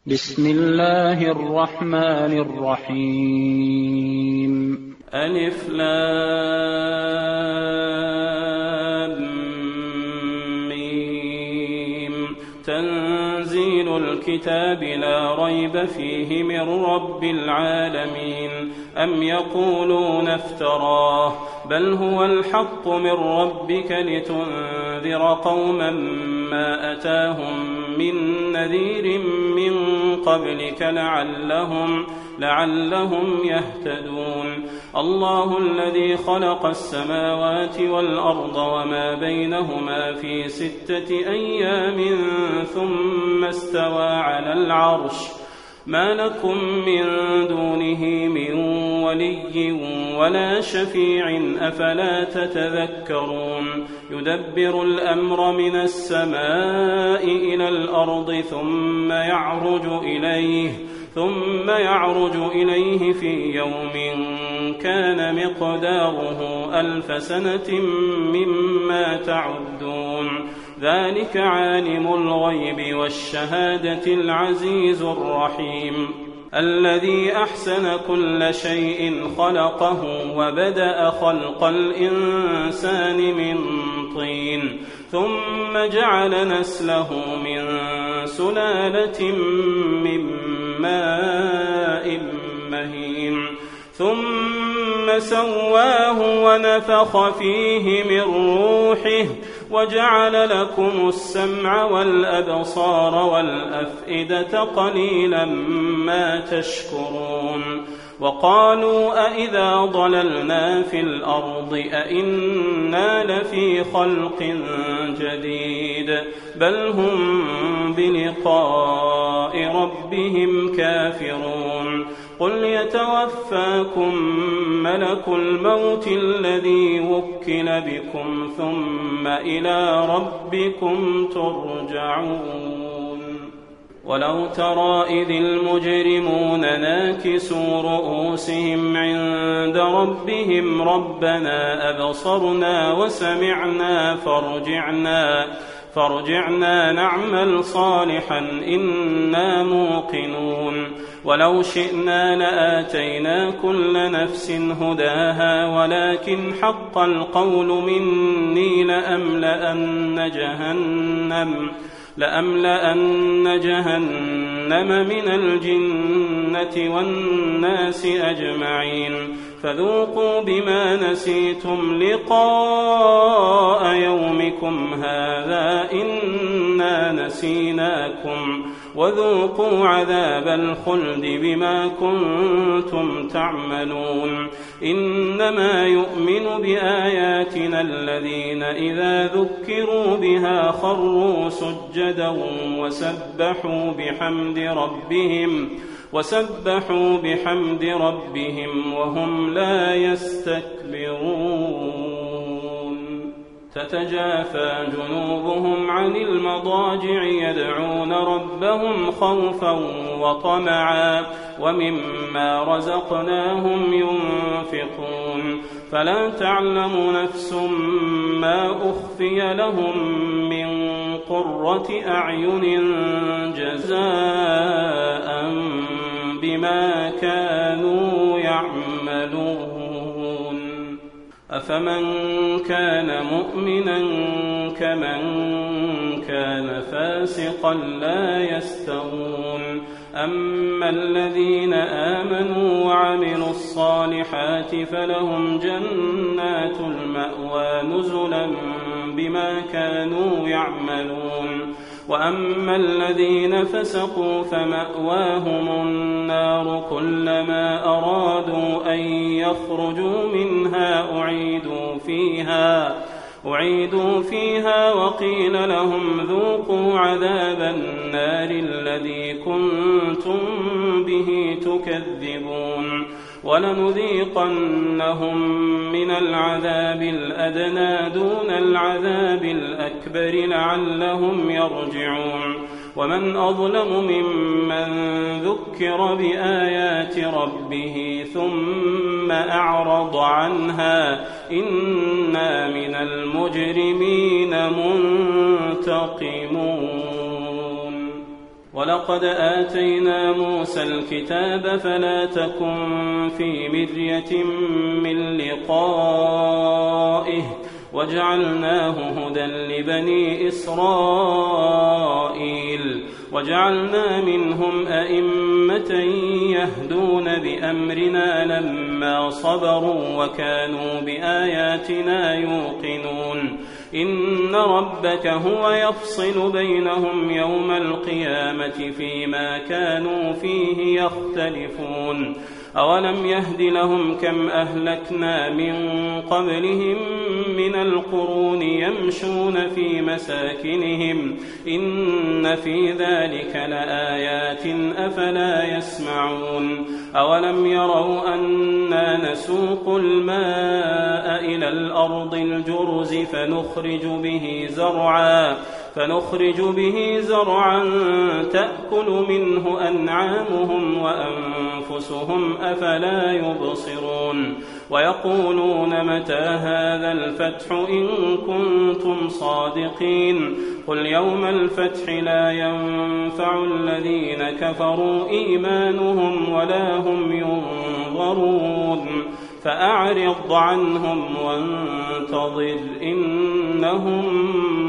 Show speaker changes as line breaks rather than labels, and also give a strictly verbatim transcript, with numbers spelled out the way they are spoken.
بسم الله الرحمن الرحيم.
ألف لام ميم. تنزيل الكتاب لا ريب فيه من رب العالمين. أم يقولون افتراه بل هو الحق من ربك لتنذر قوما ما أتاهم من نذير من قبلك لعلهم, لعلهم يهتدون. الله الذي خلق السماوات والأرض وما بينهما في ستة أيام ثم استوى على العرش. ما لكم من دونه من ولي ولا شفيع أفلا تتذكرون. يدبر الأمر من السماء إلى الأرض ثم يعرج إليه ثم يعرج إليه في يوم كان مقداره ألف سنة مما تعدون. ذلك عالم الغيب والشهادة العزيز الرحيم. الذي أحسن كل شيء خلقه وبدأ خلق الإنسان من طين ثم جعل نسله من سلالة من ماء مهين ثم سواه ونفخ فيه من روحه وجعل لكم السمع والأبصار والأفئدة قليلا ما تشكرون. وقالوا أئذا ضللنا في الأرض أئنا لفي خلق جديد بل هم بلقاء ربهم كافرون. قل يتوفاكم ملك الموت الذي وكل بكم ثم إلى ربكم ترجعون. ولو ترى إذ المجرمون ناكسوا رؤوسهم عند ربهم ربنا أبصرنا وسمعنا فارجعنا فارجعنا نعمل صالحا إنا موقنون. ولو شئنا لآتينا كل نفس هداها ولكن حق القول مني لأملأن جهنم لأملأن جهنم من الجنة والناس أجمعين. فذوقوا بما نسيتم لقاء يومكم هذا إنا نسيناكم وذوقوا عذاب الخلد بما كنتم تعملون. إنما يؤمن بآياتنا الذين إذا ذكروا بها خروا سجدا وسبحوا بحمد ربهم وسبحوا بحمد ربهم وهم لا يستكبرون. تتجافى جنوبهم عن المضاجع يدعون ربهم خوفا وطمعا ومما رزقناهم ينفقون. فلا تعلم نفس ما أخفي لهم من قرة أعين جزاء بما كانوا يعملون. أفمن كان مؤمنا كمن كان فاسقا لا يستوون. أما الذين آمنوا وعملوا الصالحات فلهم جنات المأوى نزلا بما كانوا يعملون. وأما الذين فسقوا فمأواهم النار كلما أرادوا أن يخرجوا منها أعيدوا فيها أعيدوا فيها وقيل لهم ذوقوا عذاب النار الذي كنتم به تكذبون. ولنذيقنهم من العذاب الأدنى دون العذاب الأكبر لعلهم يرجعون. ومن أظلم ممن ذكر بآيات ربه ثم أعرض عنها إنا من المجرمين منتقمون. ولقد آتينا موسى الكتاب فلا تكن في مرية من لقائه وجعلناه هدى لبني إسرائيل وجعلنا منهم أئمة يهدون بأمرنا لما صبروا وكانوا بآياتنا يوقنون إن ربك هو يفصل بينهم يوم القيامة فيما كانوا فيه يختلفون أولم يهد لهم كم أهلكنا من قبلهم من القرون يمشون في مساكنهم إن في ذلك لآيات أفلا يسمعون أولم يروا أنا نسوق الماء إلى الأرض الجرز فنخرج به زرعا فنخرج به زرعا تأكل منه أنعامهم وأنفسهم أفلا يبصرون ويقولون متى هذا الفتح إن كنتم صادقين قل يوم الفتح لا ينفع الذين كفروا إيمانهم ولا هم ينظرون فأعرض عنهم وانتظر إنهم